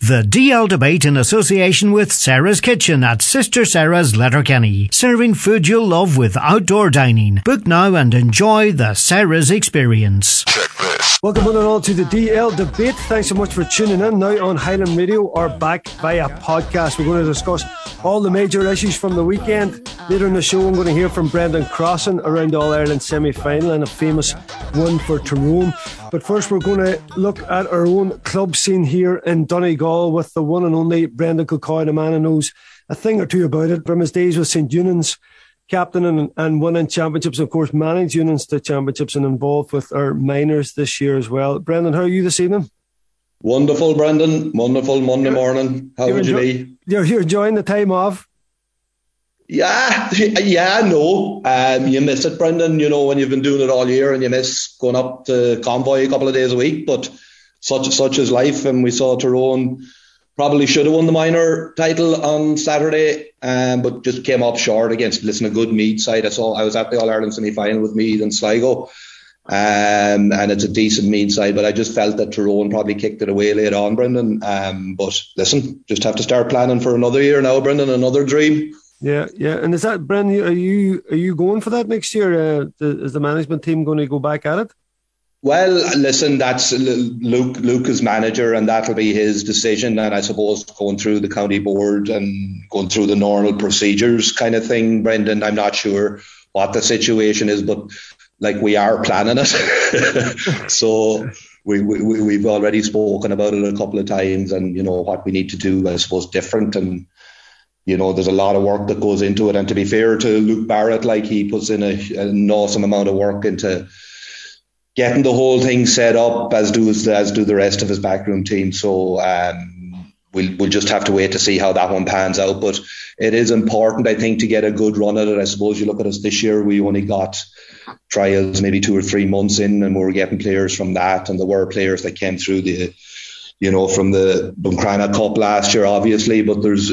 The DL Debate in association with Sarah's Kitchen at Sister Sarah's Letterkenny. Serving food you'll love with outdoor dining. Book now and enjoy the Sarah's experience. Check this. Welcome one and all to the DL Debate. Thanks so much for tuning in. Now on Highland Radio or back via podcast. We're going to discuss all the major issues from the weekend. Later in the show, I'm going to hear from Brendan Crossan around All-Ireland semi-final and a famous win for Tyrone. But first, we're going to look at our own club scene here in Donegal with the one and only Brendan Kilcoy, the man who knows a thing or two about it. From his days with St. Eunan's, captaining and winning championships, of course, managed Eunan's to championships and involved with our minors this year as well. Brendan, how are you this evening? Wonderful, Brendan. Wonderful Monday morning. How would you be? You're enjoying the time off? Yeah, no. You miss it, Brendan, you know, when you've been doing it all year and you miss going up to Convoy a couple of days a week. But such is life. And we saw Tyrone probably should have won the minor title on Saturday, but just came up short against a good Meath side. I was at the All-Ireland semi-final with Meath and Sligo. And it's a decent Meath side, but I just felt that Tyrone probably kicked it away later on, Brendan. But listen, just have to start planning for another year now, Brendan, another dream. Yeah. And is that, Brendan, are you going for that next year? Is the management team going to go back at it? Well, listen, that's Luke is manager, and that'll be his decision. And I suppose going through the county board and going through the normal procedures kind of thing, Brendan, I'm not sure what the situation is, but like we are planning it. So we've already spoken about it a couple of times, and you know what we need to do, I suppose, different. And you know, there's a lot of work that goes into it. And to be fair to Luke Barrett, like he puts in an awesome amount of work into getting the whole thing set up, as do the rest of his backroom team. So we'll just have to wait to see how that one pans out. But it is important, I think, to get a good run at it. I suppose you look at us this year, we only got trials maybe 2 or 3 months in, and we were getting players from that. And there were players that came through from the Buncrana Cup last year, obviously. But this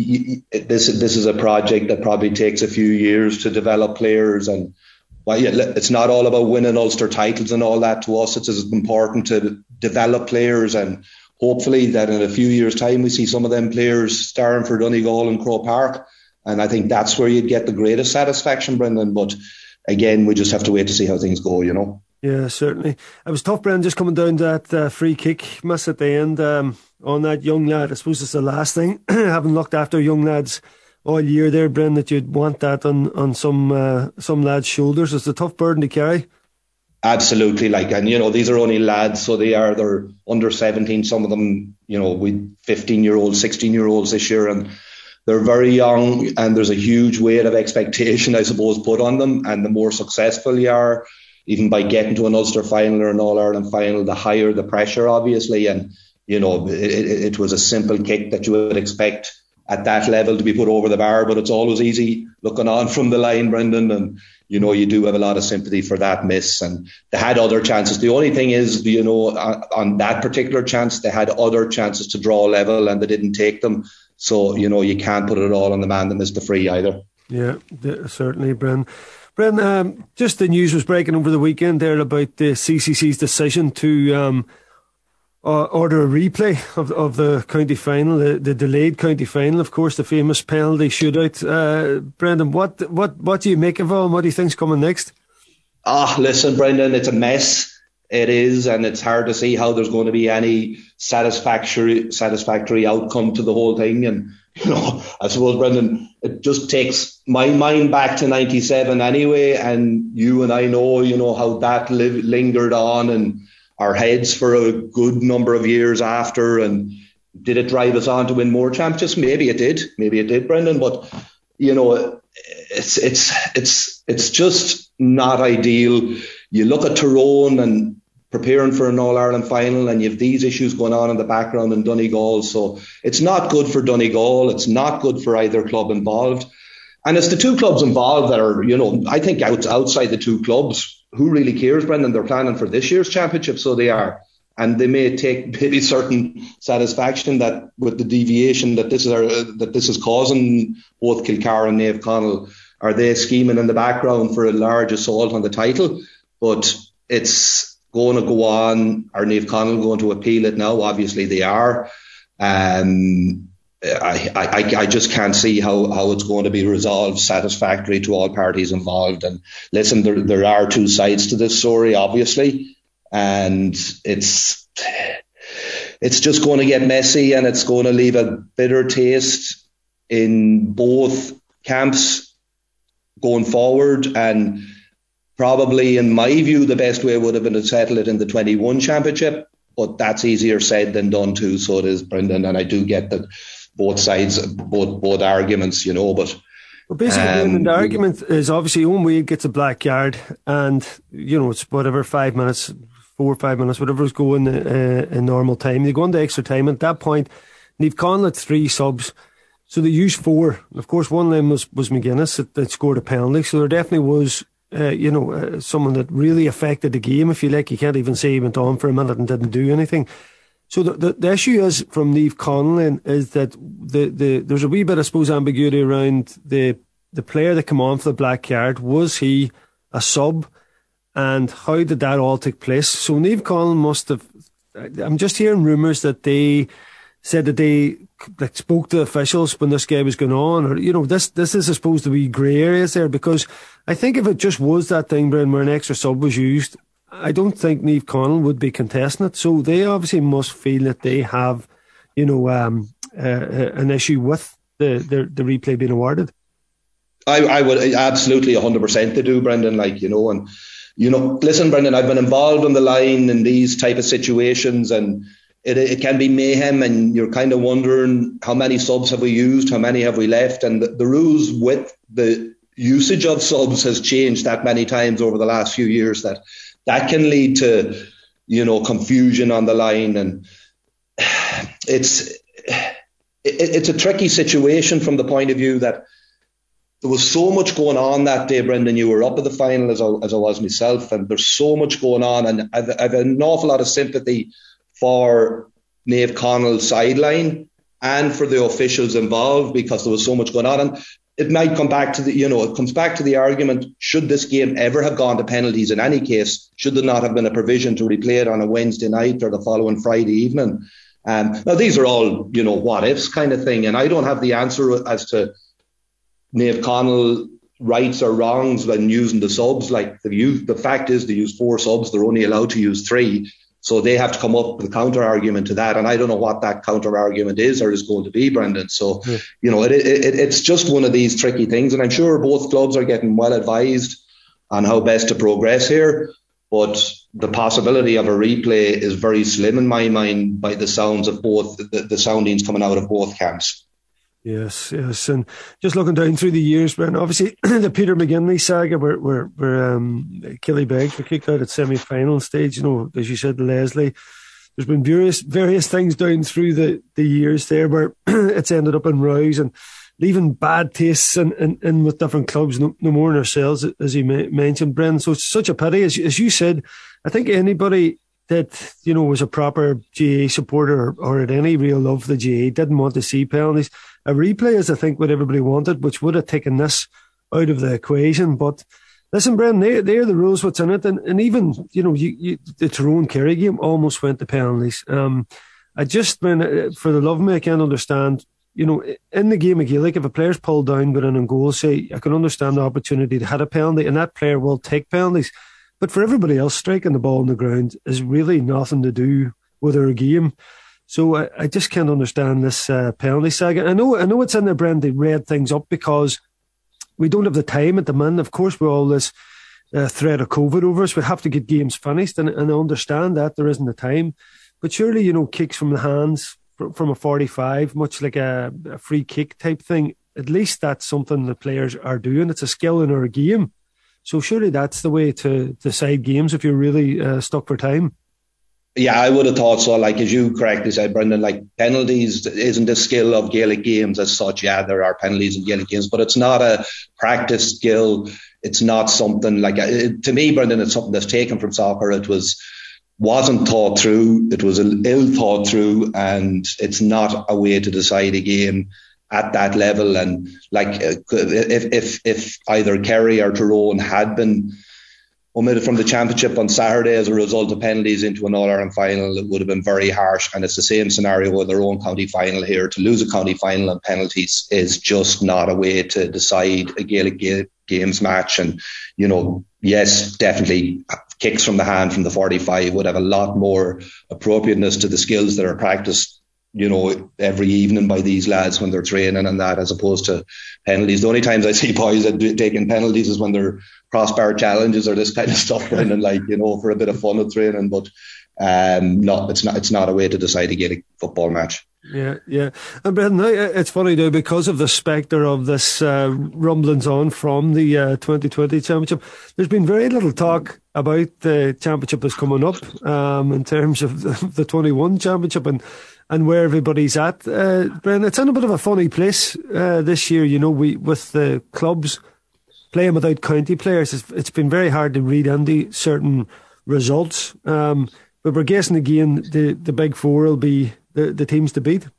is a project that probably takes a few years to develop players. And it's not all about winning Ulster titles and all that. To us, it's as important to develop players, and hopefully that in a few years' time we see some of them players starring for Donegal and Croke Park. And I think that's where you'd get the greatest satisfaction, Brendan. But again, we just have to wait to see how things go, you know. Yeah, certainly. It was tough, Brendan, just coming down to that free kick miss at the end on that young lad. I suppose it's the last thing, having looked after young lads all year there, Brendan, that you'd want that on some lads' shoulders. It's a tough burden to carry. Absolutely, and you know, these are only lads, so they're under 17. Some of them, you know, with 15-year-olds, 16-year-olds this year, and they're very young, and there's a huge weight of expectation, I suppose, put on them. And the more successful you are, even by getting to an Ulster final or an All-Ireland final, the higher the pressure, obviously. And you know, it was a simple kick that you would expect at that level to be put over the bar, but it's always easy looking on from the line, Brendan, and you know, you do have a lot of sympathy for that miss. And they had other chances. The only thing is, you know, on that particular chance, they had other chances to draw level and they didn't take them. So, you know, you can't put it all on the man that missed the free either. Yeah, certainly, Bren. Just the news was breaking over the weekend there about the CCC's decision to order a replay of the county final, the delayed county final, of course, the famous penalty shootout. Brendan, what do you make of it, and what do you think's coming next? Listen, Brendan, it's a mess. It is, and it's hard to see how there's going to be any satisfactory outcome to the whole thing. And you know, I suppose, Brendan, it just takes my mind back to 97 anyway, and you and I know, you know, how that lingered on and our heads for a good number of years after. And did it drive us on to win more championships? Maybe it did, Brendan. But you know, it's just not ideal. You look at Tyrone and preparing for an All-Ireland final, and you have these issues going on in the background in Donegal. So it's not good for Donegal. It's not good for either club involved. And it's the two clubs involved that are, you know, I think outside the two clubs, who really cares, Brendan? They're planning for this year's championship, so they are. And they may take maybe certain satisfaction that with the deviation that this is causing both Kilcar and Naomh Conaill, are they scheming in the background for a large assault on the title? But it's going to go on. Are Naomh Conaill going to appeal it now? Obviously they are. I just can't see how it's going to be resolved satisfactorily to all parties involved. And listen, there are two sides to this story, obviously, and it's just going to get messy, and it's going to leave a bitter taste in both camps going forward. And probably, in my view, the best way would have been to settle it in the 21 championship, but that's easier said than done too. So it is, Brendan, and I do get that both sides, both arguments, but. Well, basically, the argument is obviously Owen Wade gets a black card, and it's whatever 5 minutes, 4 or 5 minutes, whatever is going in normal time. They go into extra time. At that point, Niamh Conlon had 3 subs, so they used 4. Of course, one of them was McGuinness that scored a penalty. So there definitely was, someone that really affected the game. If you like, you can't even say he went on for a minute and didn't do anything. So the issue is from Niamh Conlon is that there's a wee bit, I suppose, ambiguity around the player that came on for the black card. Was he a sub? And how did that all take place? So Niamh Conlon must have. I'm just hearing rumours that they said that they spoke to officials when this game was going on, or this is supposed to be grey areas there, because I think if it just was that thing, Brian, where an extra sub was used, I don't think Niamh Conlon would be contesting it. So they obviously must feel that they have, an issue with the replay being awarded. I would absolutely 100% to do, Brendan. Listen, Brendan, I've been involved on the line in these type of situations, and it can be mayhem, and you're kind of wondering how many subs have we used, how many have we left, and the rules with the usage of subs has changed that many times over the last few years that can lead to, confusion on the line. And it's a tricky situation from the point of view that there was so much going on that day, Brendan. You were up at the final as I was myself, and there's so much going on, and I've an awful lot of sympathy for Niamh Conlon's sideline and for the officials involved, because there was so much going on. And it might come back to it comes back to the argument, should this game ever have gone to penalties in any case? Should there not have been a provision to replay it on a Wednesday night or the following Friday evening? Now, these are all, what ifs kind of thing, and I don't have the answer as to Niamh Conlon rights or wrongs when using the subs. Like the fact is they use 4 subs, they're only allowed to use 3. So they have to come up with a counter argument to that, and I don't know what that counter argument is or is going to be, Brendan. So it's just one of these tricky things, and I'm sure both clubs are getting well advised on how best to progress here. But the possibility of a replay is very slim in my mind by the sounds of both the soundings coming out of both camps. Yes, and just looking down through the years, Brian, obviously the Peter McGinley saga where Killybegs were kicked out at semi-final stage, as you said, Leslie. There's been various things down through the years there where it's ended up in rows and leaving bad tastes in with different clubs, no more in ourselves, as you mentioned, Brian. So it's such a pity, as you said. I think anybody that was a proper GAA supporter or had any real love for the GAA didn't want to see penalties. A replay is, I think, what everybody wanted, which would have taken this out of the equation. But listen, Brendan, they're the rules, what's in it. And even, the Tyrone-Kerry game almost went to penalties. I just, for the love of me, I can't understand, in the game of Gaelic, if a player's pulled down but in on goal, say, I can understand the opportunity to hit a penalty, and that player will take penalties. But for everybody else, striking the ball on the ground is really nothing to do with our game. So I just can't understand this penalty saga. I know it's in there, Brent, to read things up because we don't have the time at the minute. Of course, with all this threat of COVID over us, we have to get games finished, and I understand that there isn't the time. But surely, kicks from the hands from a 45, much like a free kick type thing, at least that's something the players are doing. It's a skill in our game. So surely that's the way to decide games if you're really stuck for time. Yeah, I would have thought so. Like, as you correctly said, Brendan, like penalties isn't a skill of Gaelic games as such. Yeah, there are penalties in Gaelic games, but it's not a practice skill. It's not something like, to me, Brendan, it's something that's taken from soccer. It wasn't thought through. It was ill thought through, and it's not a way to decide a game at that level. And like, if either Kerry or Tyrone had been omitted from the championship on Saturday as a result of penalties into an All-Ireland final, it would have been very harsh. And it's the same scenario with their own county final here. To lose a county final on penalties is just not a way to decide a Gaelic Games match. And, yes, definitely kicks from the hand from the 45 would have a lot more appropriateness to the skills that are practiced, every evening by these lads when they're training and that, as opposed to penalties. The only times I see boys that taking penalties is when they're crossbar challenges or this kind of stuff, and for a bit of fun of training. But no, it's not a way to decide a Gaelic football match. Yeah. And Brendan, it's funny now, because of the spectre of this rumblings on from the 2020 championship, there's been very little talk about the championship that's coming up in terms of the 21 championship and where everybody's at. Brendan, it's in a bit of a funny place this year, with the clubs playing without county players. It's been very hard to read into certain results, but we're guessing again the big four will be the teams to beat.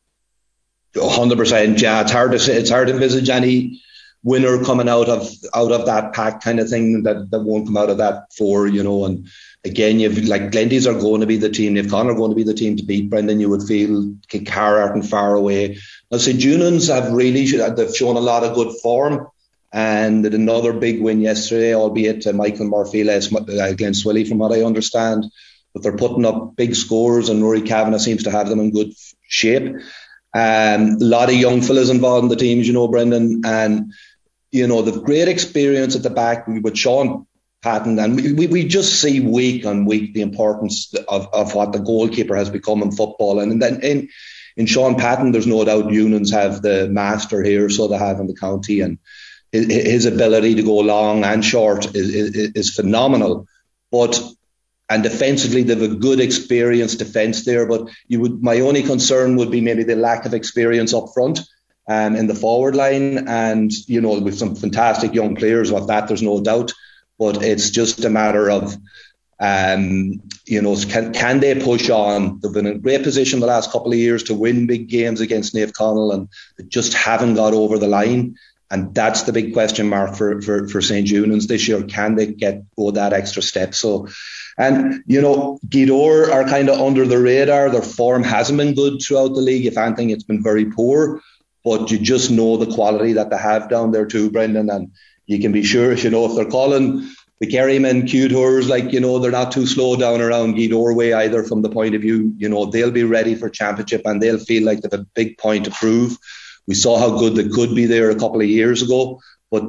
100%. Yeah, it's hard to say. It's hard to envisage any winner coming out of that pack kind of thing that won't come out of that four, And again, you've like Glenties are going to be the team. If Connor are going to be the team to beat. Brendan, you would feel Carr and far away. I'll say Junans they've shown a lot of good form, and did another big win yesterday, albeit Michael Murphy-less Glen Swilly, from what I understand. But they're putting up big scores, and Rory Kavanagh seems to have them in good shape. A lot of young fellas involved in the teams, Brendan, and the great experience at the back with Sean Patton, and we just see week on week the importance of what the goalkeeper has become in football. And then in Sean Patton, there's no doubt Unans have the master here, so they have in the county, and his ability to go long and short is phenomenal. And defensively, they have a good experienced defence there. But my only concern would be maybe the lack of experience up front in the forward line. And, with some fantastic young players with that, there's no doubt. But it's just a matter of, can they push on? They've been in a great position the last couple of years to win big games against Naomh Conaill, and they just haven't got over the line. And that's the big question mark for St. Junans this year. Can they go that extra step? So, and, Gweedore are kind of under the radar. Their form hasn't been good throughout the league. If anything, it's been very poor. But you just know the quality that they have down there too, Brendan. And you can be sure, if they're calling the Kerrymen Q-Tours, they're not too slow down around Gweedore way either, from the point of view, they'll be ready for championship, and they'll feel like they have a big point to prove. We saw how good they could be there a couple of years ago, but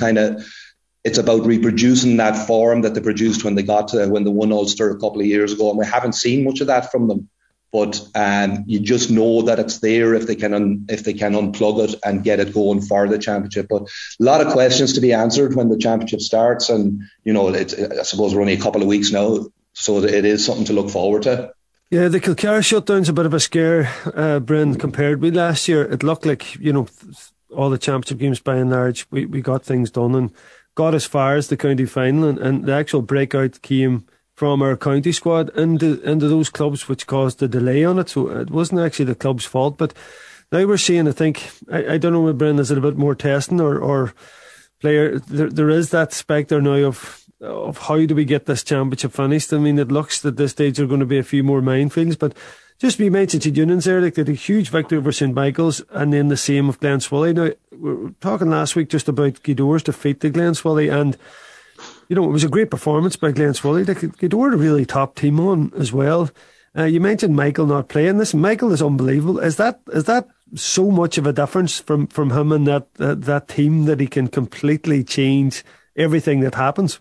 it's about reproducing that form that they produced when they won Ulster a couple of years ago, and we haven't seen much of that from them. But you just know that it's there if they can unplug it and get it going for the championship. But a lot of questions to be answered when the championship starts, and I suppose we're only a couple of weeks now, so it is something to look forward to. Yeah, the Kilcara shutdown's a bit of a scare, Bryn, compared with last year. It looked like, all the championship games by and large, we got things done and got as far as the county final, and the actual breakout came from our county squad into those clubs, which caused the delay on it. So it wasn't actually the club's fault. But now we're seeing, I think, I don't know, Bryn, is it a bit more testing or player? There is that spectre now of how do we get this championship finished. I mean, it looks at this stage there are going to be a few more minefields, but just we mentioned to Junans there, like they had a huge victory over St. Michael's, and then the same of Glen Swilly. Now, we were talking last week just about Gweedore's defeat to Glen Swilly, and it was a great performance by Glen Swilly. Gweedore a really top team on as well. You mentioned Michael not playing. This Michael is unbelievable. Is that so much of a difference from him and that team that he can completely change everything that happens?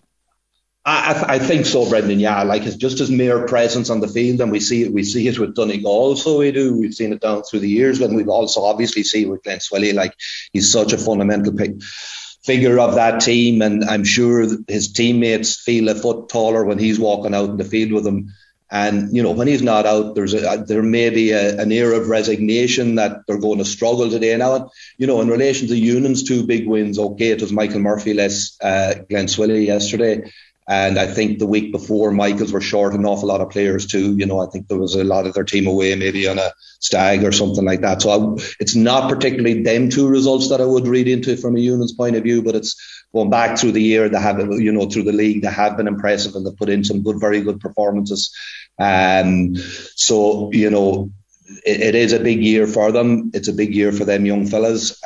I think so, Brendan. Yeah, it's just his mere presence on the field, and we see it with Donegal. Also, we've seen it down through the years, but we've also obviously seen it with Glen Swilly. He's such a fundamental figure of that team, and I'm sure his teammates feel a foot taller when he's walking out in the field with them. And when he's not out, there may be an air of resignation that they're going to struggle today. Now, in relation to Unan's two big wins, okay, it was Michael Murphy less Glen Swilly yesterday. And I think the week before, Michaels were short an awful lot of players too. I think there was a lot of their team away, maybe on a stag or something like that. So it's not particularly them two results that I would read into from a Union's point of view, but it's going back through the year. They have, through the league, they have been impressive and they've put in some very good performances. So, it is a big year for them. It's a big year for them young fellas.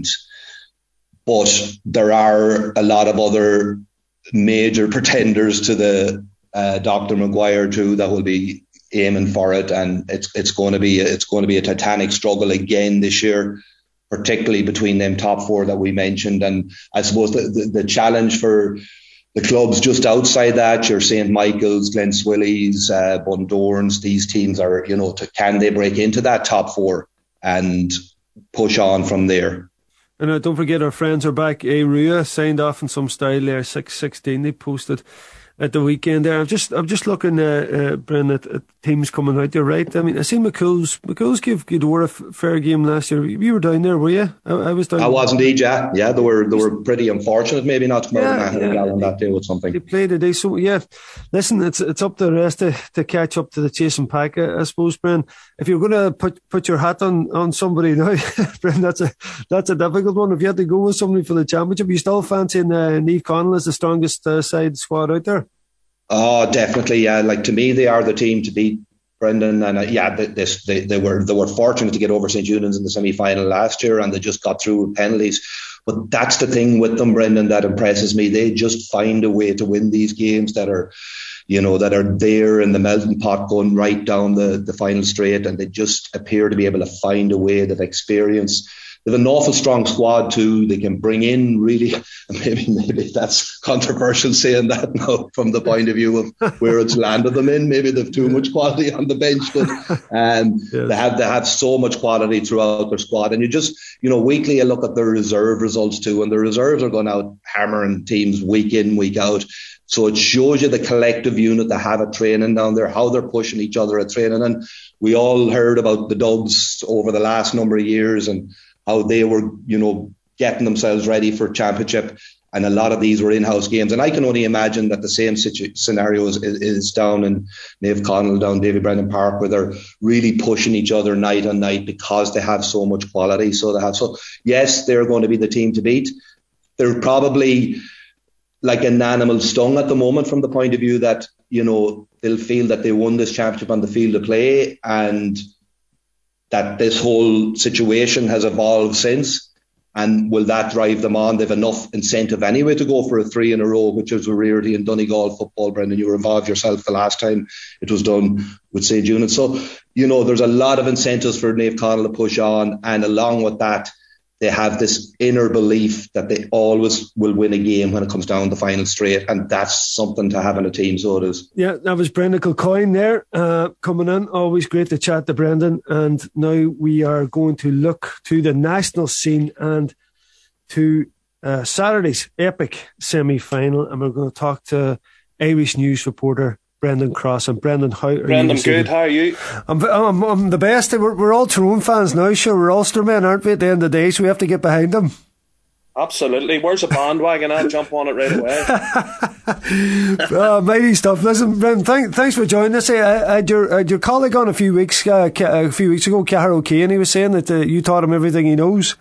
But there are a lot of other major pretenders to the Dr. Maguire too that will be aiming for it, and it's going to be a titanic struggle again this year, particularly between them top four that we mentioned. And I suppose the challenge for the clubs just outside that, your St. Michael's, Glen Swillies, Bundorns, these teams are, can they break into that top four and push on from there? And don't forget, our friends are back. Rua signed off in some style there, 6-16. They posted at the weekend there. I'm just looking, Brendan, at teams coming out. You're right. I mean, I seen McCool's give Gweedore a fair game last year. You were down there, were you? I was down. I was indeed, yeah. Yeah, they were pretty unfortunate, maybe not to murder on that day with something. They played today, so yeah. Listen, it's up to the rest to catch up to the chasing pack, I suppose, Brendan. If you're going to put your hat on somebody now, Brendan, that's a difficult one. If you had to go with somebody for the championship, you still fancying Niamh Conall as the strongest side squad out there? Oh, definitely, yeah. Like, to me, they are the team to beat, Brendan. And they were fortunate to get over St. Eunan's in the semi-final last year, and they just got through with penalties. But that's the thing with them, Brendan, that impresses me. They just find a way to win these games that are there in the melting pot, going right down the final straight, and they just appear to be able to find a way. They've experience. They have an awful strong squad too. They can bring in really, maybe that's controversial saying that now from the point of view of where it's landed them in. Maybe they've too much quality on the bench, but yes. They have so much quality throughout their squad. And you just, weekly you look at their reserve results too, and the reserves are going out hammering teams week in, week out. So it shows you the collective unit they have at training down there, how they're pushing each other at training. And we all heard about the Dubs over the last number of years and how they were, getting themselves ready for championship. And a lot of these were in-house games. And I can only imagine that the same scenario is down in Niamh Conall, down Davy Brennan Park, where they're really pushing each other night on night because they have so much quality. So yes, they're going to be the team to beat. They're probably like an animal stung at the moment from the point of view that, they'll feel that they won this championship on the field of play, and that this whole situation has evolved since, and will that drive them on? They've enough incentive anyway to go for a 3 in a row, which was a rarity in Donegal football, Brendan. You were involved yourself the last time it was done with St. Eunan's. So, there's a lot of incentives for Niamh Conall to push on, and along with that, they have this inner belief that they always will win a game when it comes down the final straight, and that's something to have in a team, so it is. Yeah, that was Brendan Kilcoyne there coming in. Always great to chat to Brendan. And now we are going to look to the national scene and to Saturday's epic semi-final, and we're going to talk to Irish News reporter Brendan Cross. And Brendan, how are you? Brendan, good. How are you? I'm the best. We're all Tyrone fans now. Sure, we're Ulster men, aren't we? At the end of the day, so we have to get behind them. Absolutely. Where's a bandwagon? I'll jump on it right away. Mighty stuff. Listen, Brendan, thanks for joining us. I had your colleague on a few weeks ago, Cahir O'Kane, and he was saying that you taught him everything he knows.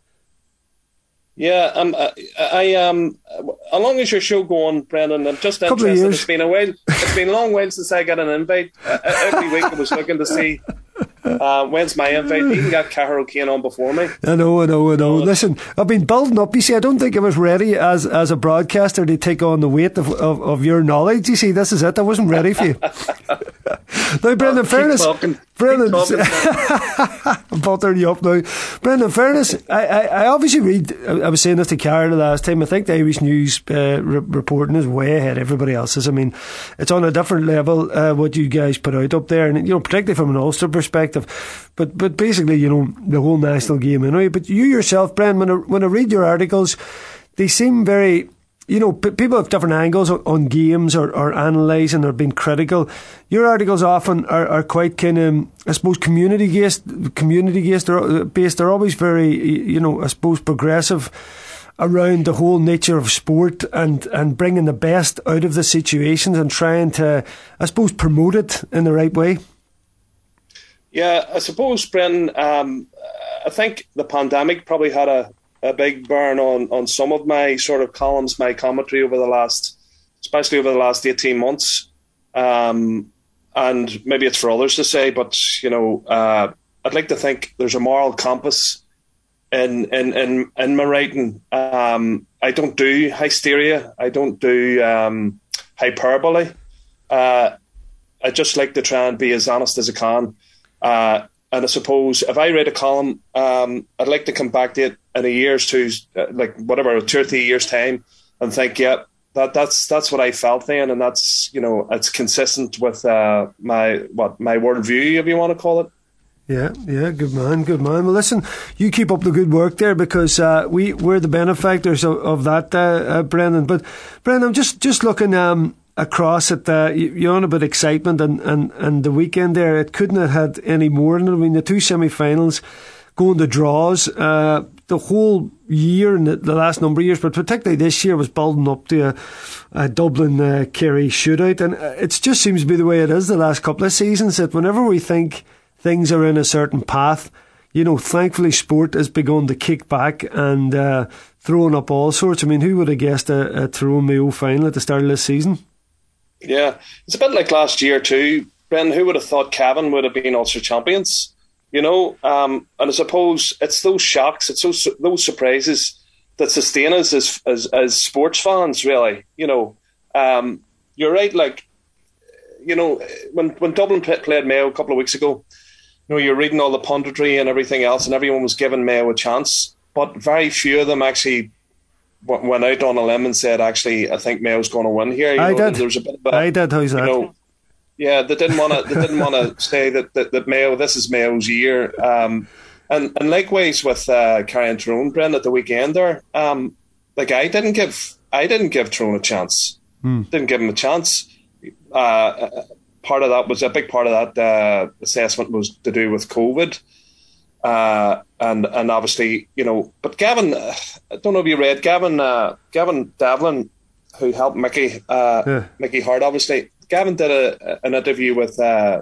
Yeah, how long is your show going, Brendan? I'm just interested. It's been a while. It's been a long while since I got an invite. Every week I was looking to see when's my invite. You can get Cahir O'Kane on before me. I know. Listen, I've been building up. You see, I don't think I was ready as a broadcaster to take on the weight of your knowledge. You see, this is it. I wasn't ready for you. Now, Brendan, fairness. Brendan, I'm buttering you up now. Brendan, fairness, I obviously read, I was saying this to Cara the last time, I think the Irish News reporting is way ahead of everybody else's. I mean, it's on a different level, what you guys put out up there, and, particularly from an Ulster perspective, but basically, the whole national game anyway. But you yourself, Brendan, when I read your articles, they seem very... people have different angles on games or analysing or being critical. Your articles often are quite kind of, I suppose, community based. They're always very, I suppose, progressive. around the whole nature of sport and bringing the best out of the situations and trying to, I suppose, promote it in the right way? Yeah, I suppose, Brendan, I think the pandemic probably had a big burn on some of my sort of columns, my commentary especially over the last 18 months. And maybe it's for others to say, but, I'd like to think there's a moral compass in my writing. I don't do hysteria. I don't do hyperbole. I just like to try and be as honest as I can. And I suppose if I write a column, I'd like to come back to it in a year's 2 or 3 years' time and think, yeah, that's what I felt then, and that's, it's consistent with my worldview, if you want to call it. Yeah, good man. Well, listen, you keep up the good work there, because we're the benefactors of that, Brendan. But Brendan, I'm just looking across at you're on about excitement and the weekend there. It couldn't have had any more. I mean, the 2 semi-finals going to draws. The whole year and the last number of years, but particularly this year, was building up to a Dublin Kerry shootout, and it just seems to be the way it is the last couple of seasons, that whenever we think things are in a certain path, thankfully sport has begun to kick back and throwing up all sorts. I mean, who would have guessed a Tyrone Mayo final at the start of this season? Yeah, it's a bit like last year too, Ben. Who would have thought Cavan would have been Ulster champions? And I suppose it's those shocks, it's those surprises that sustain us as sports fans, really. You're right. Like, when Dublin played Mayo a couple of weeks ago, you're reading all the punditry and everything else, and everyone was giving Mayo a chance, but very few of them actually went out on a limb and said, actually, I think Mayo's going to win here. I did. There's a bit of I did. How's that? Yeah, they didn't want to say that Mayo, this is Mayo's year. And likewise with Kerry and Tyrone, Brendan, at the weekend there. I didn't give Tyrone a chance. Didn't give him a chance. A big part of that assessment was to do with COVID. And obviously, but Gavin, I don't know if you read Gavin Davlin, who helped Mickey Hart, obviously. Gavin did an interview with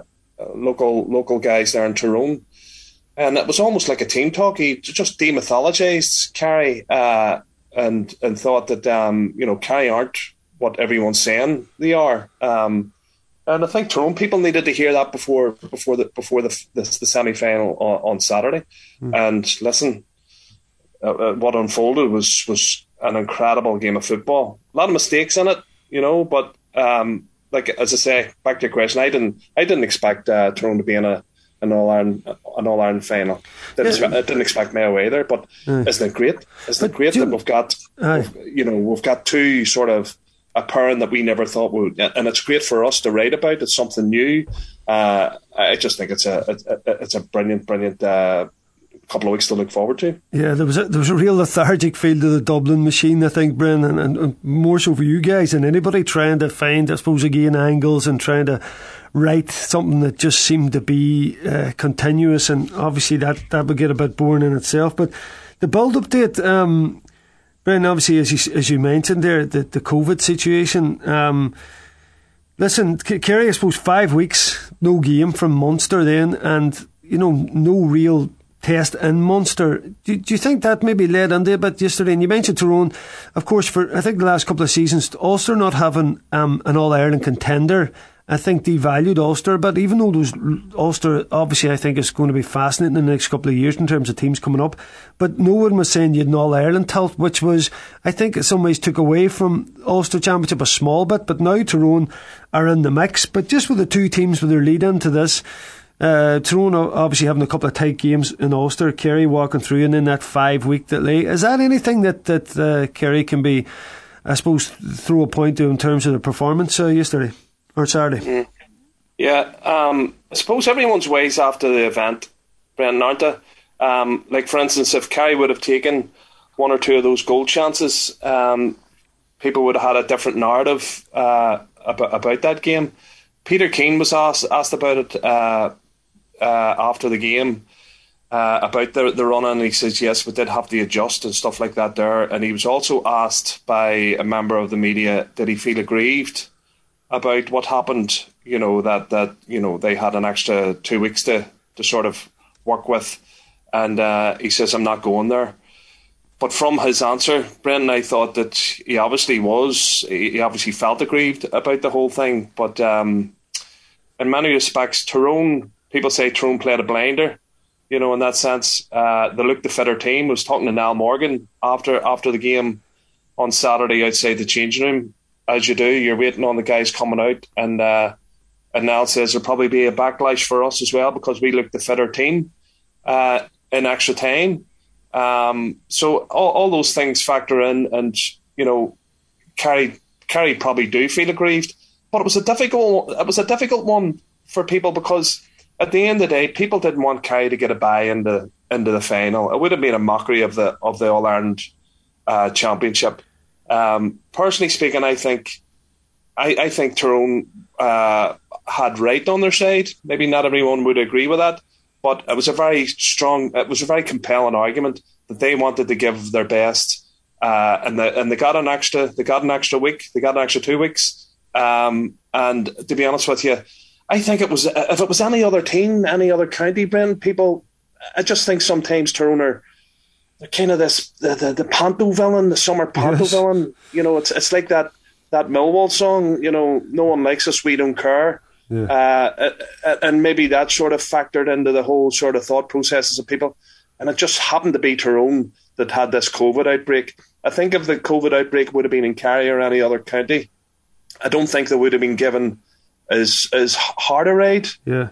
local guys there in Tyrone, and it was almost like a team talk. He just demythologized Kerry and thought that Kerry aren't what everyone's saying they are. And I think Tyrone people needed to hear that before the semi-final on Saturday. And listen, what unfolded was an incredible game of football. A lot of mistakes in it, but. As I say, back to your question, I didn't expect Tyrone to be in an All-Ireland final. I didn't expect Mayo either, but isn't it great? Isn't it great that we've got two sort of a pairing that we never thought would, and it's great for us to write about. It's something new. I just think it's a brilliant couple of weeks to look forward to. Yeah, there was a real lethargic feel to the Dublin machine, I think, Brendan, and more so for you guys than anybody, trying to find, I suppose, again, angles and trying to write something that just seemed to be continuous, and obviously that would get a bit boring in itself. But the build-up to it, Brendan, obviously, as you mentioned there, the COVID situation. Listen, Kerry, I suppose 5 weeks, no game from Munster then, and no real test in Munster. Do you think that maybe led into a bit yesterday? And you mentioned Tyrone, of course, for I think the last couple of seasons, Ulster not having an All-Ireland contender, I think devalued Ulster. But even though Ulster, obviously, I think is going to be fascinating in the next couple of years in terms of teams coming up. But no one was saying you had an All-Ireland tilt, which was, I think, in some ways took away from Ulster Championship a small bit. But now Tyrone are in the mix. But just with the two teams with their lead into this, Tyrone obviously having a couple of tight games in Ulster, Kerry walking through and in that 5-week delay. Is that anything that Kerry can be, I suppose, throw a point to in terms of the performance yesterday or Saturday? Yeah, I suppose everyone's ways after the event, Brendan, aren't they? Like, for instance, if Kerry would have taken one or two of those goal chances, people would have had a different narrative about that game. Peter Keane was asked about it after the game, about the run, and he says, yes, we did have to adjust and stuff like that there. And he was also asked by a member of the media, did he feel aggrieved about what happened, that they had an extra 2 weeks to sort of work with. And he says, I'm not going there. But from his answer, Brendan, I thought that he obviously felt aggrieved about the whole thing. But in many respects, people say Tyrone played a blinder. In that sense, they looked the fitter team. I was talking to Niall Morgan after the game on Saturday outside the changing room. As you do, you're waiting on the guys coming out, and Niall says there'll probably be a backlash for us as well because we looked the fitter team in extra time. So all those things factor in, and Kerry probably do feel aggrieved, but it was a difficult one for people because at the end of the day, people didn't want Kerry to get a bye into the final. It would have been a mockery of the All Ireland Championship. Personally speaking, I think Tyrone had right on their side. Maybe not everyone would agree with that, but it was a very compelling argument that they wanted to give their best, and they got an extra week, they got an extra 2 weeks. And to be honest with you, I think if it was any other team, any other county, Brent, I just think sometimes Tyrone they're kind of this the panto villain, the summer panto villain. It's like that Millwall song. No one likes us, we don't care. Yeah. And maybe that sort of factored into the whole sort of thought processes of people. And it just happened to be Tyrone that had this COVID outbreak. I think if the COVID outbreak would have been in Kerry or any other county, I don't think they would have been given as hard a ride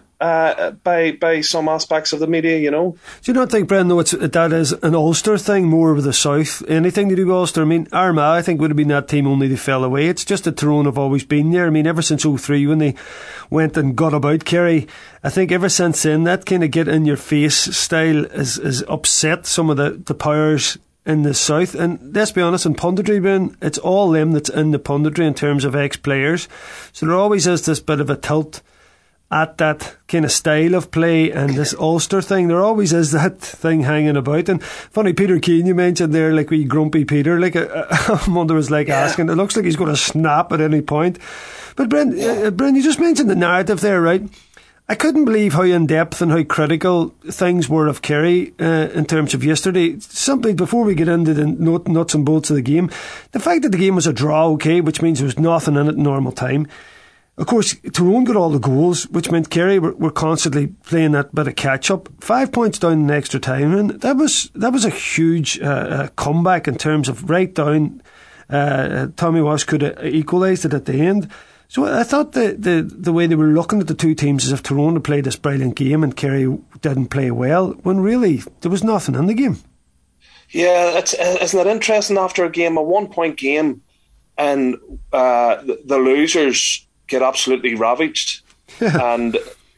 by some aspects of the media, Do you not think, Brendan, that is an Ulster thing, more of the South? Anything to do with Ulster? I mean, Armagh, I think, would have been that team, only they fell away. It's just that Tyrone have always been there. I mean, ever since 2003 when they went and got about Kerry, I think ever since then, that kind of get-in-your-face style has upset some of the powers in the South. And let's be honest, in punditry, Ben, it's all them that's in the punditry in terms of ex-players. So there always is this bit of a tilt at that kind of style of play and this Ulster thing. There always is that thing hanging about. And funny, Peter Keane, you mentioned there, like wee grumpy Peter, like I wonder was like asking, it looks like he's going to snap at any point. But Brent, you just mentioned the narrative there, right? I couldn't believe how in-depth and how critical things were of Kerry in terms of yesterday. Simply, before we get into the nuts and bolts of the game, the fact that the game was a draw, okay, which means there was nothing in it in normal time. Of course, Tyrone got all the goals, which meant Kerry were constantly playing that bit of catch-up. 5 points down in extra time, and that was a huge comeback in terms of right down. Tommy Walsh could have equalised it at the end. So I thought the way they were looking at the two teams as if Tyrone had played this brilliant game and Kerry didn't play well, when really there was nothing in the game. Yeah, isn't it interesting, after a 1 point game, and the losers get absolutely ravaged, and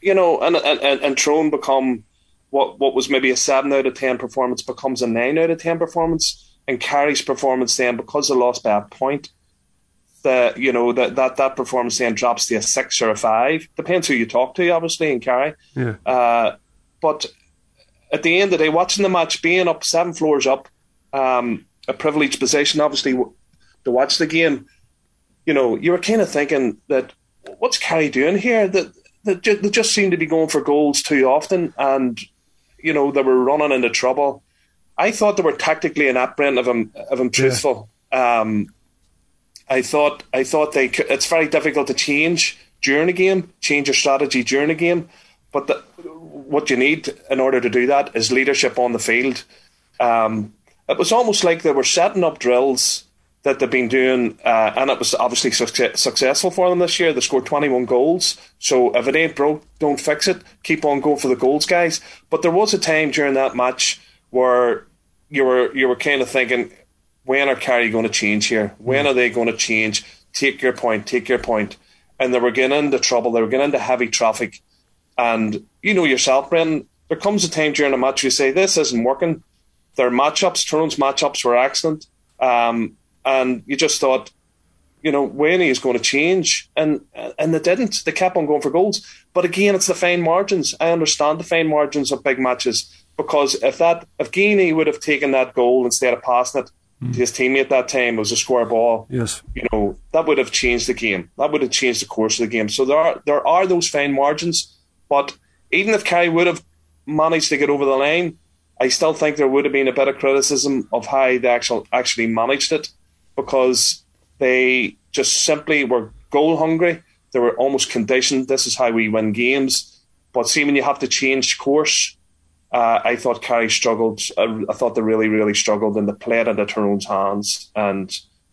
and Tyrone become what was maybe a 7 out of 10 performance becomes a 9 out of 10 performance, and Kerry's performance then, because they lost by a point, that performance then drops to a 6 or a 5. Depends who you talk to, obviously, in Kerry. Yeah. But at the end of the day, watching the match, being up 7 floors up, a privileged position, obviously, to watch the game, you were kind of thinking that, what's Kerry doing here? That they just seem to be going for goals too often, and they were running into trouble. I thought they were tactically inept, Brent, if I'm truthful. Yeah. I thought they could. It's very difficult to change during a game, change your strategy during a game, but what you need in order to do that is leadership on the field. It was almost like they were setting up drills that they've been doing, and it was obviously successful for them this year. They scored 21 goals, so if it ain't broke, don't fix it. Keep on going for the goals, guys. But there was a time during that match where you were kind of thinking, when are Kerry going to change here? When are they going to change? Take your point. And they were getting into trouble. They were getting into heavy traffic. And you know yourself, Brendan, there comes a time during a match you say, this isn't working. Their matchups, Tyrone's matchups were excellent. And you just thought, when is going to change? And they didn't. They kept on going for goals. But again, it's the fine margins. I understand the fine margins of big matches. because if Geaney would have taken that goal instead of passing it to his teammate that time, it was a square ball. Yes, that would have changed the game. That would have changed the course of the game. So there are those fine margins. But even if Kerry would have managed to get over the line, I still think there would have been a bit of criticism of how they actually managed it, because they just simply were goal hungry. They were almost conditioned. This is how we win games. But see, when you have to change course, I thought Kerry struggled. I thought they really, really struggled, and they played it at Tyrone's hands. And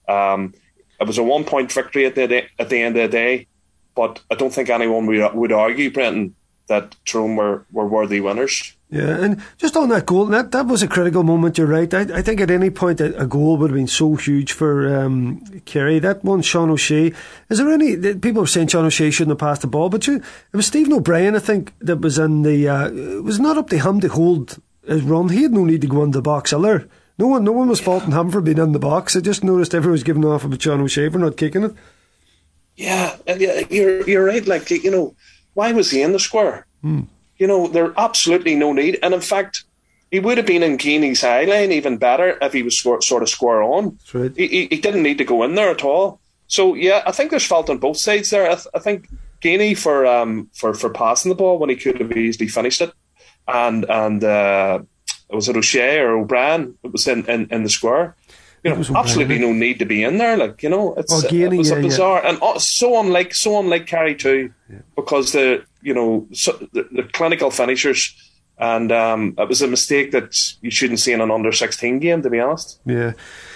it was a 1-point victory at the end of the day. But I don't think anyone would argue, Brenton, that Tyrone were worthy winners. Yeah, and just on that goal, that was a critical moment, you're right. I think at any point a goal would have been so huge for Kerry. That one, Sean O'Shea. Is there any... People were saying Sean O'Shea shouldn't have passed the ball, but it was Stephen O'Brien, I think, that was in the... it was not up to him to hold his run. He had no need to go into the box, either. No one was faulting him for being in the box. I just noticed everyone was giving off about Sean O'Shea for not kicking it. Yeah, you're right. Like, why was he in the square? There's absolutely no need. And in fact, he would have been in Geaney's eye line even better if he was sort of square on. That's right. He didn't need to go in there at all. So, yeah, I think there's fault on both sides there. I think Geaney for passing the ball when he could have easily finished it. And was it O'Shea or O'Brien? It was in the square. Absolutely no need to be in there. Like, it was bizarre. Yeah. And so unlike Kerry too, because the clinical finishers, and it was a mistake that you shouldn't see in an under-16 game, to be honest. Yeah.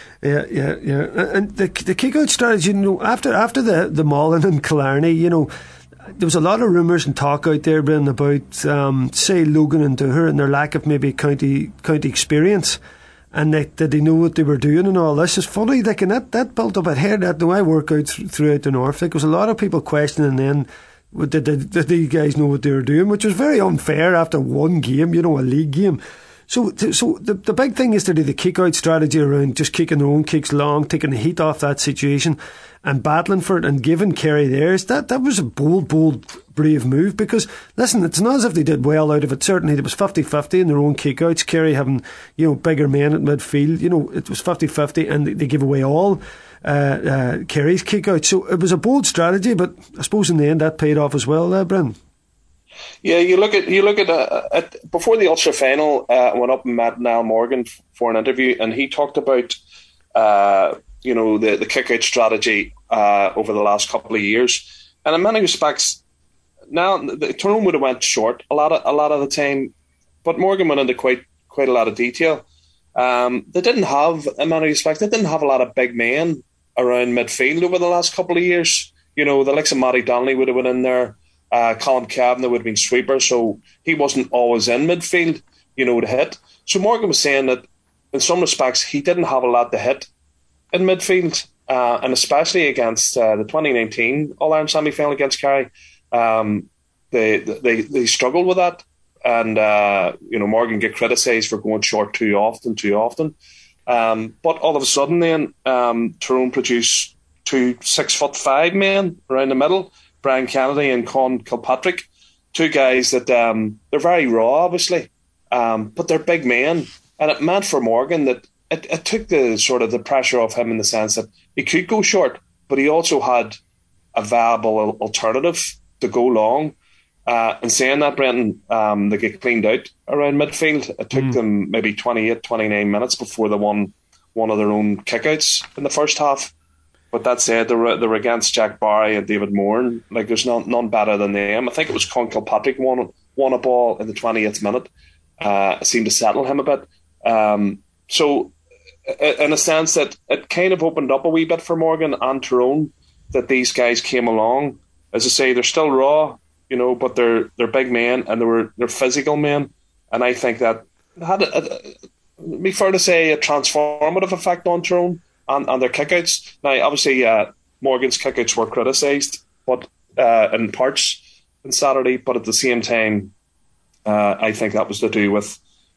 And the kick-out strategy, after the mauling in Killarney, there was a lot of rumours and talk out there, Brendan, about say Logan and Dooher and their lack of maybe county experience. And did they know what they were doing and all this? It's funny, that built up. I'd heard that. I work out throughout the North. There was a lot of people questioning then, did these guys know what they were doing? Which was very unfair after one game, a league game. So the big thing is to do the kick-out strategy around just kicking their own kicks long, taking the heat off that situation and battling for it and giving Kerry theirs. That was a bold, brave move, because, listen, it's not as if they did well out of it. Certainly it was 50-50 in their own kick-outs. Kerry having, bigger men at midfield. It was 50-50 and they give away all Kerry's kick-out. So it was a bold strategy, but I suppose in the end that paid off as well, Brendan. Yeah, you look at before the Ulster final, I went up and met Niall Morgan for an interview, and he talked about the kick-out strategy over the last couple of years, and in many respects, now the Tyrone would have went short a lot of the time, but Morgan went into quite a lot of detail. They didn't have, in many respects, a lot of big men around midfield over the last couple of years. The likes of Matty Donnelly would have been in there. Colin Kavanagh would have been sweeper, so he wasn't always in midfield, to hit. So Morgan was saying that in some respects he didn't have a lot to hit in midfield, and especially against the 2019 All-Ireland semi-final against Kerry, they struggled with that, and Morgan get criticised for going short too often. But all of a sudden, then Tyrone produced 2 6'5" men around the middle. Brian Kennedy and Con Kilpatrick, 2 guys that they're very raw, obviously, but they're big men, and it meant for Morgan that it took the sort of the pressure off him in the sense that he could go short, but he also had a viable alternative to go long. And saying that, Brenton, they get cleaned out around midfield. It took them maybe 28, 29 minutes before they won one of their own kickouts in the first half. But that said, they were against Jack Barry and David Moore. Like, there's none better than them. I think it was Con Kilpatrick won a ball in the 20th minute. It seemed to settle him a bit. So, in a sense, that it kind of opened up a wee bit for Morgan and Tyrone that these guys came along. As I say, they're still raw, but they're big men and they're physical men. And I think that had, it'd be fair to say, a transformative effect on Tyrone and their kickouts. Now, obviously, Morgan's kickouts were criticised, but in parts on Saturday. But at the same time, I think that was to do with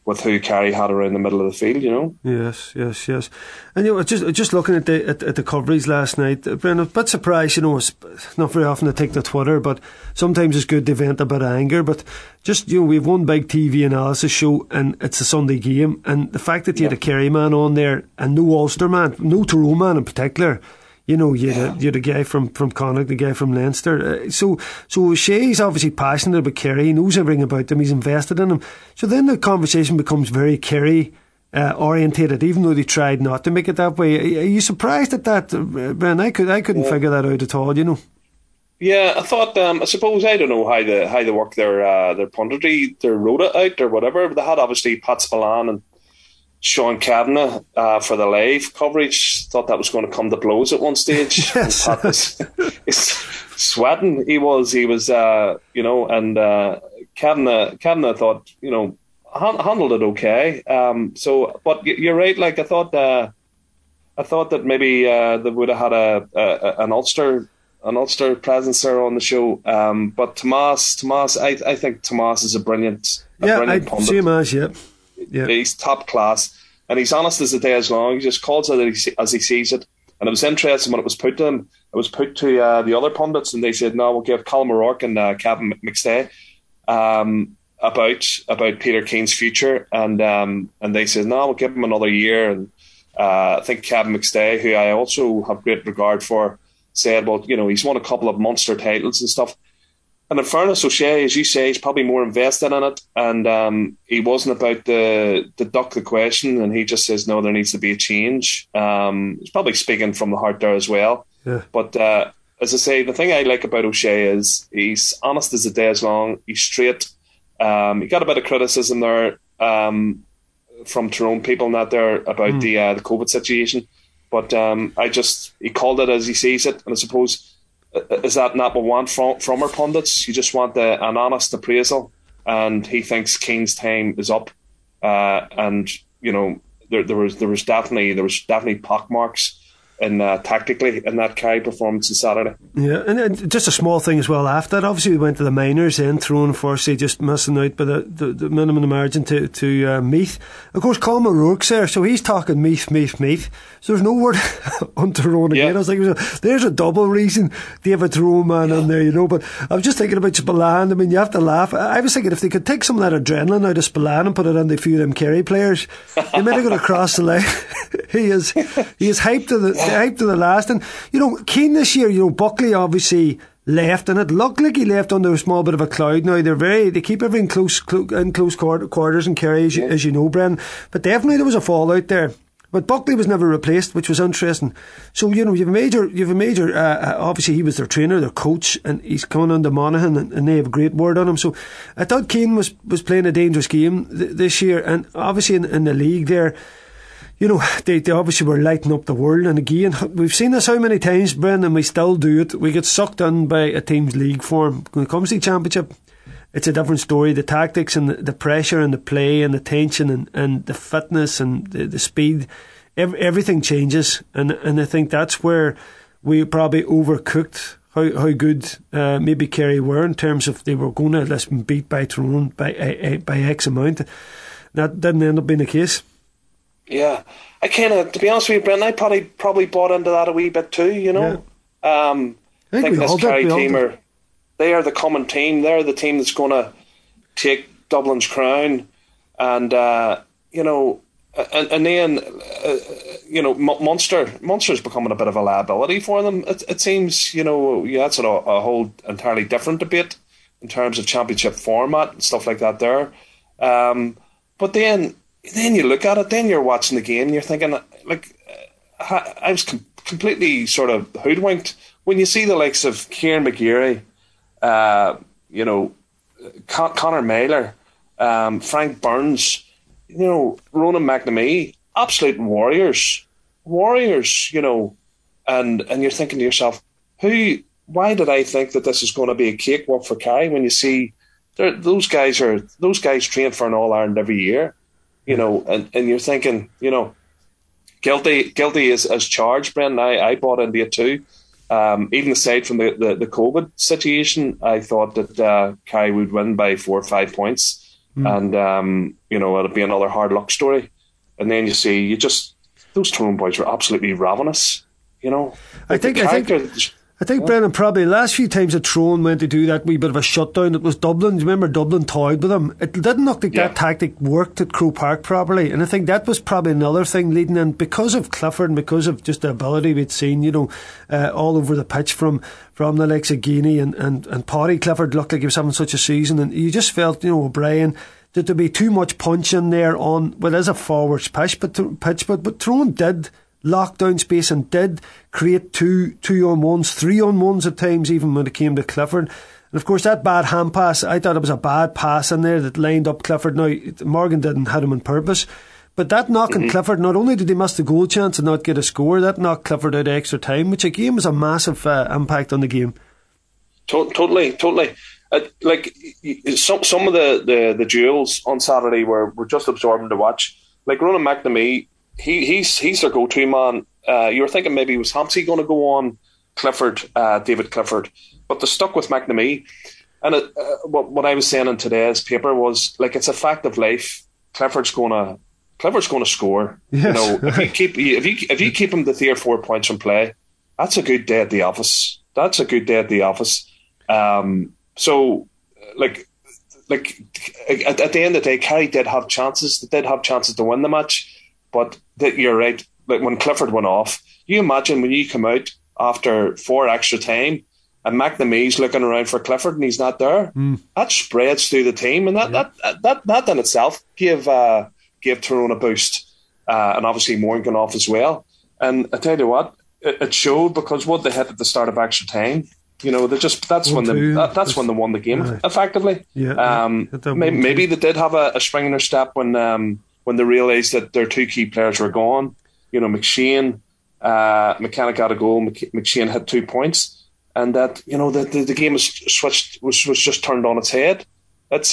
with who Kerry had around the middle of the field, you know. Yes. And just looking at the coverage last night, Brendan, a bit surprised. It's not very often to take to Twitter, but sometimes it's good to vent a bit of anger. But just we've one big TV analysis show, and it's a Sunday game, and the fact that you had a Kerry man on there and no Ulster man, no Tyrone man in particular. You had a guy from Connacht, the guy from Leinster. So O'Shea's obviously passionate about Kerry. He knows everything about them. He's invested in them. So then the conversation becomes very Kerry orientated, even though they tried not to make it that way. Are you surprised at that, Bren? I couldn't figure that out at all. Yeah, I thought. I suppose I don't know how they work their punditry, their rota out or whatever. But they had obviously Pat Spillane and Sean Kavanagh for the live coverage. Thought that was going to come to blows at one stage. Yes. Pat was sweating. He was, and Kavanagh thought, handled it okay. But you're right. Like I thought that maybe they would have had an Ulster presence there on the show. But Tomas, I think Tomas is a brilliant pundit. See him as, yeah. He's top class, and he's honest as the day is long. He just calls it as he sees it. And it was interesting when it was put to him. It was put to the other pundits, and they said, "No, we'll give Colin O'Rourke and Kevin McStay about Peter Keane's future." And they said, "No, we'll give him another year." And I think Kevin McStay, who I also have great regard for, said, "Well, he's won a couple of Munster titles and stuff." And in fairness, O'Shea, as you say, he's probably more invested in it, and he wasn't about to duck the question, and he just says, no, there needs to be a change. He's probably speaking from the heart there as well. Yeah. But as I say, the thing I like about O'Shea is he's honest as the day is long, he's straight. He got a bit of criticism there from Tyrone people and that there about the COVID situation, but he called it as he sees it, and I suppose... Is that not what we want from our pundits? You just want an honest appraisal, and he thinks Keane's time is up. And there was definitely pockmarks in tactically in that Kerry performance on Saturday. Yeah, and just a small thing as well after that. Obviously, we went to the minors, then Tyrone unfortunately just missing out by the minimum margin to Meath. Of course, Colin O'Rourke's there, so he's talking Meath. So there's no word on Tyrone again. I was like, there's a double reason to have a Tyrone man on there, But I was just thinking about Spillane. I mean, you have to laugh. I was thinking if they could take some of that adrenaline out of Spillane and put it on a few of them Kerry players, they might have got across the line. He is hyped to the last. And Keane this year, Buckley obviously left, and it looked like he left under a small bit of a cloud. Now they keep everything close quarters in Kerry, as you know, Bren. But definitely there was a fallout there. But Buckley was never replaced, which was interesting. So you have a major. Obviously, he was their trainer, their coach, and he's coming under Monaghan, and they have a great word on him. So I thought Keane was playing a dangerous game this year, and obviously in the league there. They obviously were lighting up the world, and again, we've seen this how many times, Brendan, and we still do it. We get sucked in by a team's league form. When it comes to the championship, it's a different story. The tactics and the pressure and the play and the tension and the fitness and the speed, everything changes, and I think that's where we probably overcooked how good maybe Kerry were in terms of they were going to be beat by Tyrone by X amount. That didn't end up being the case. Yeah, I to be honest with you, Brendan, I probably bought into that a wee bit too, Yeah. I think this Kerry team they are the common team. They're the team that's going to take Dublin's crown, and and then Munster's becoming a bit of a liability for them. It seems, that's a whole entirely different debate in terms of championship format and stuff like that there. But then you look at it, then you're watching the game and you're thinking, I was completely sort of hoodwinked when you see the likes of Kieran McGeary, Conor Meyler, Frank Burns, Ronan McNamee, absolute warriors, and you're thinking to yourself, why did I think that this is going to be a cakewalk for Kerry when you see those guys train for an All-Ireland every year. And you're thinking, guilty as charged, Brendan. I bought into it too. Even aside from the COVID situation, I thought that Kerry would win by 4 or 5 points. and it'll be another hard luck story. And then you see, those Tyrone boys were absolutely ravenous. I think Brendan, probably the last few times that Tyrone went to do that wee bit of a shutdown, it was Dublin. Do you remember Dublin toyed with them? It didn't look like that tactic worked at Croke Park properly, and I think that was probably another thing leading in, because of Clifford and because of just the ability we'd seen, all over the pitch from the likes of Geaney and Paddy. Clifford looked like he was having such a season, and you just felt, O'Brien, that there'd be too much punch in there as a forwards pitch, but Tyrone did lock down space and did create 2-on-1s, 3-on-1s at times, even when it came to Clifford. And of course, that bad hand pass, I thought it was a bad pass in there that lined up Clifford. Now, Morgan didn't hit him on purpose, but that knocking Clifford, not only did he miss the goal chance and not get a score, that knocked Clifford out of extra time, which again was a massive impact on the game. Totally. Some of the duels on Saturday were just absorbing to watch. Like Ronan McNamee, he's their go-to man. You were thinking maybe was Hampsey going to go on David Clifford, but they stuck with McNamee. And what I was saying in today's paper was, like, it's a fact of life. Clifford's going to score. Yes. If you keep him to 3 or 4 points from play, that's a good day at the office. So, like at the end of the day, Kerry did have chances. They did have chances to win the match. But you're right. Like when Clifford went off, you imagine when you come out after 4 extra time and McNamee's looking around for Clifford and he's not there. That spreads through the team, and that in itself gave Tyrone a boost, and obviously Morgan off as well. And I tell you what, it showed, because what they hit at the start of extra time, that's when they won the game effectively. Maybe they did have a spring in their step when they realised that their 2 key players were gone. McShane, McKenna got a goal, McShane had 2 points, and that the game was just turned on its head. It's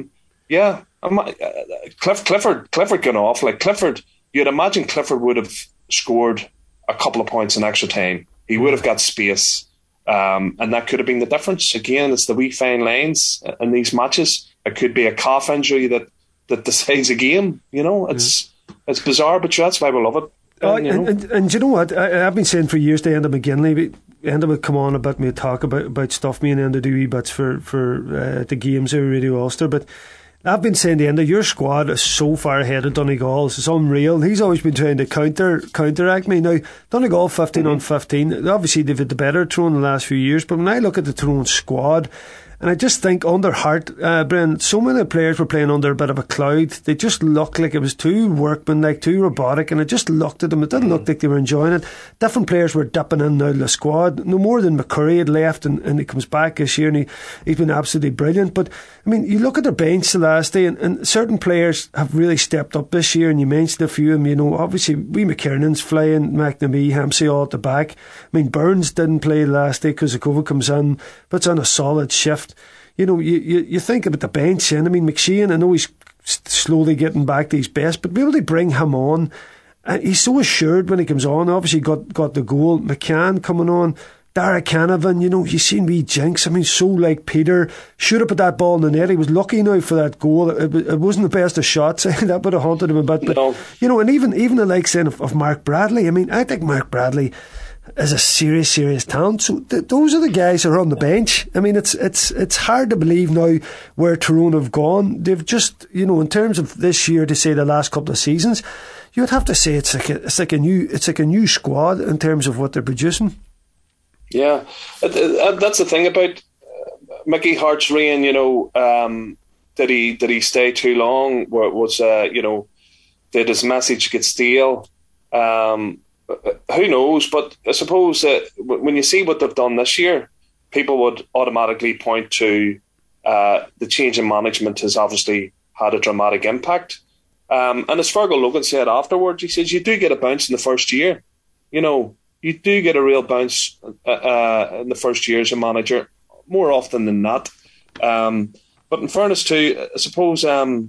Clifford got off. Like Clifford, you'd imagine Clifford would have scored a couple of points in extra time. He would have got space, and that could have been the difference. Again, it's the wee fine lines in these matches. It could be a calf injury that decides a game. It's bizarre, but that's why we love it. And you know what? I've been saying for years to Enda McGinley, Enda would come on a bit, me talk about stuff, me and Enda do wee bits for the games of Radio Ulster, but I've been saying to Enda, your squad is so far ahead of Donegal, it's unreal. He's always been trying to counteract me. Now, Donegal 15 on 15, obviously they've had the better Tyrone the last few years, but when I look at the Tyrone squad, and I just think under Hart, Brian, so many players were playing under a bit of a cloud. They just looked like it was too workmanlike, too robotic, and it just looked at them. It didn't look like they were enjoying it. Different players were dipping in and out of the squad. No more than McCurry had left, and he comes back this year, and he's been absolutely brilliant. But, I mean, you look at their bench the last day, and certain players have really stepped up this year, and you mentioned a few of them. Obviously, McKiernan's flying, McNamee, Hampsey all at the back. I mean, Burns didn't play last day because Zakova comes in, puts on a solid shift. You think about the bench, and I mean, McShane, I know he's slowly getting back to his best, but be able to bring him on, he's so assured when he comes on. Obviously got the goal. McCann coming on, Dara Canavan, you've seen wee Jinx, I mean, so like Peter, should have put that ball in the net. He was lucky now for that goal. It wasn't the best of shots. That would have haunted him a bit, but and even the likes then of Mark Bradley. I mean, I think Mark Bradley is a serious talent. So those are the guys who are on the bench. I mean, it's hard to believe now where Tyrone have gone. They've just, in terms of this year, to say the last couple of seasons, you would have to say it's like a new squad in terms of what they're producing. Yeah, that's the thing about Mickey Hart's reign. Did he stay too long? Did his message get stale? Who knows? But I suppose when you see what they've done this year, people would automatically point to the change in management has obviously had a dramatic impact. And as Fergal Logan said afterwards, he says, you do get a bounce in the first year. You do get a real bounce in the first year as a manager, more often than not. But in fairness too, I suppose,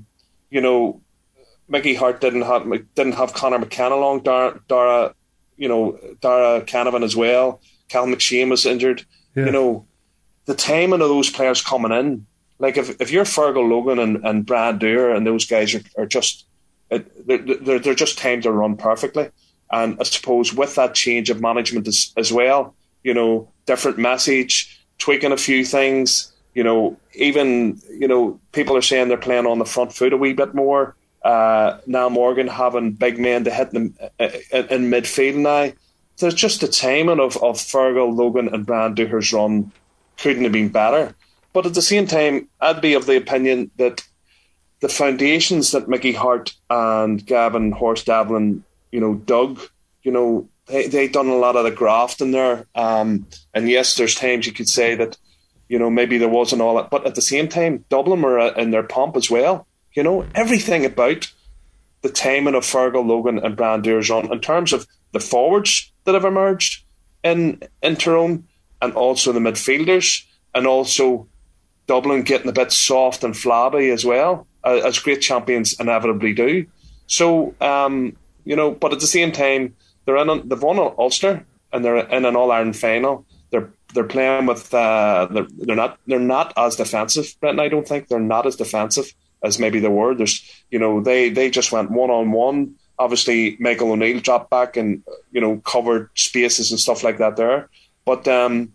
Mickey Hart didn't have Conor McCann along, Dara Canavan as well. Cal McShane was injured. Yeah. The timing of those players coming in, Like if you're Fergal Logan and Brad Dewar and those guys are just they're just timed to run perfectly. And I suppose with that change of management as well, different message, tweaking a few things, even people are saying they're playing on the front foot a wee bit more. Now Morgan having big men to hit them in midfield now. There's just the timing of Fergal, Logan and Brad Dewar's run couldn't have been better. But at the same time, I'd be of the opinion that the foundations that Mickey Hart and Gavin Horst Devlin, dug, they done a lot of the graft in there. And yes, there's times you could say that, maybe there wasn't all that. But at the same time, Dublin were in their pomp as well. Everything about the timing of Fergal, Logan and Brad Dewar's run in terms of the forwards that have emerged in Tyrone and also the midfielders and also Dublin getting a bit soft and flabby as well, as great champions inevitably do. So, but at the same time, they've won Ulster and they're in an All-Ireland final. They're playing with they're not as defensive, Brenton. I don't think they're not as defensive as maybe they were. There's they just went 1-on-1. Obviously, Michael O'Neill dropped back and covered spaces and stuff like that there. But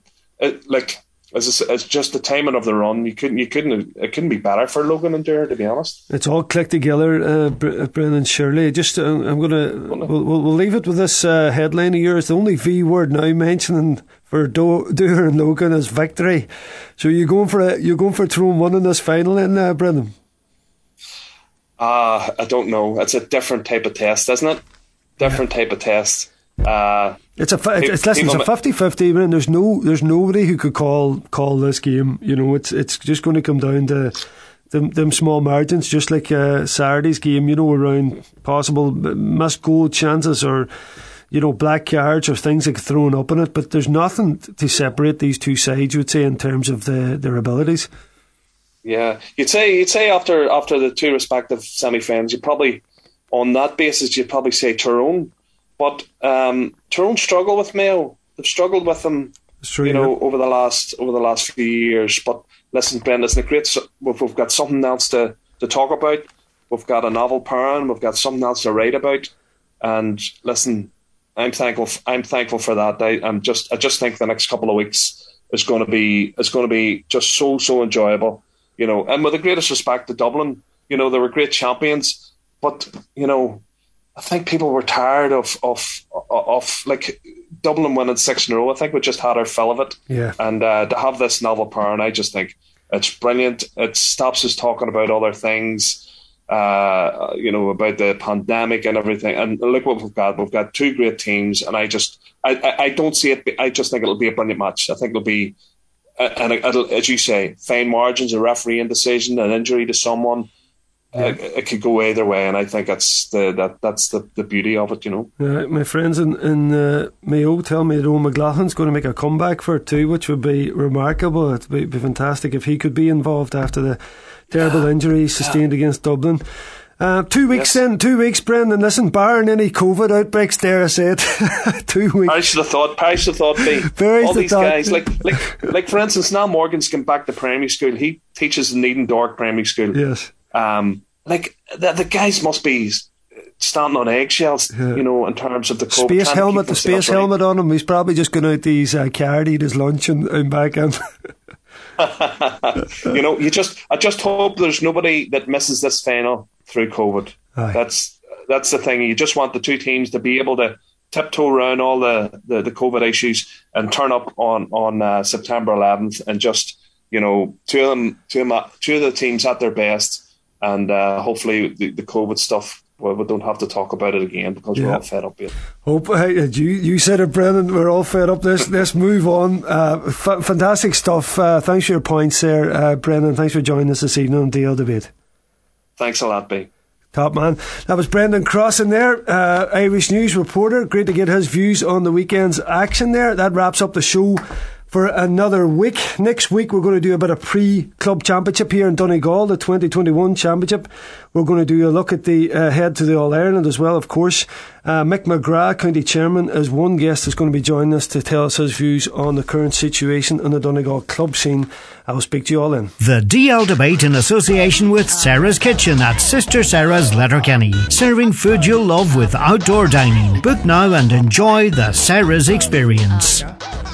it's just the timing of the run. It couldn't be better for Logan and Dewar, to be honest. It's all clicked together, Brendan. Surely, just we'll leave it with this headline of yours. The only V word now mentioning for Dewar and Logan is victory. So you're going for a Tyrone 1 in this final, then, Brendan? I don't know. It's a different type of test, isn't it? Different type of test. It's a 50-50, man. There's nobody who could call this game. It's just going to come down to them small margins, just like Saturday's game. Around possible missed goal chances or black cards or things like thrown up in it. But there's nothing to separate these two sides, you would say, in terms of their abilities. Yeah, you'd say after the two respective semi-finals, you probably on that basis you'd probably say Tyrone. But Tyrone struggle with Mayo. They've struggled with them, over the last few years. But listen, Brendan, isn't it great? We've got something else to talk about. We've got a novel pairing. We've got something else to write about. And listen, I'm thankful for that. I just think the next couple of weeks is going to be just so enjoyable. And with the greatest respect to Dublin, they were great champions, but I think people were tired of like Dublin winning 6 in a row. I think we just had our fill of it. Yeah. And to have this novel pair, and I just think it's brilliant. It stops us talking about other things, about the pandemic and everything. And look what we've got. We've got two great teams, and I don't see it. I just think it'll be a brilliant match. I think it'll be, and it'll, as you say, fine margins, a referee indecision, an injury to someone. It could go either way, and I think that's the beauty of it, My friends in Mayo tell me that Owen McLaughlin's going to make a comeback for it too, which would be remarkable. It'd be fantastic if he could be involved after the terrible injury sustained against Dublin. 2 weeks yes. 2 weeks, Brendan. Listen, barring any COVID outbreaks, dare I say it, 2 weeks. I should have thought, all these guys, like for instance, Niall Morgan's come back to primary school. He teaches in Eden Dork Primary School. Yes. The guys must be standing on eggshells, in terms of the COVID. The space helmet on him. He's probably just going out to his car to eat his lunch and back in. I just hope there's nobody that misses this final through COVID. Aye. That's the thing. You just want the two teams to be able to tiptoe around all the COVID issues and turn up on September 11th and just two of the teams at their best, and hopefully the COVID stuff. Well, we don't have to talk about it again because we're all fed up here. You said it, Brendan. We're all fed up. Let's move on. Fantastic stuff. Thanks for your points there, Brendan. Thanks for joining us this evening on DL Debate. Thanks a lot, B. Top man. That was Brendan Crossan there, Irish News reporter. Great to get his views on the weekend's action there. That wraps up the show for another week. Next week we're going to do a bit of pre-club championship here in Donegal, the 2021 championship. We're going to do a look at the head to the All-Ireland as well, of course. Mick McGrath, County Chairman, is one guest that's going to be joining us to tell us his views on the current situation in the Donegal club scene. I'll speak to you all then. The DL Debate in association with Sarah's Kitchen at Sister Sarah's Letterkenny. Serving food you'll love with outdoor dining. Book now and enjoy the Sarah's experience.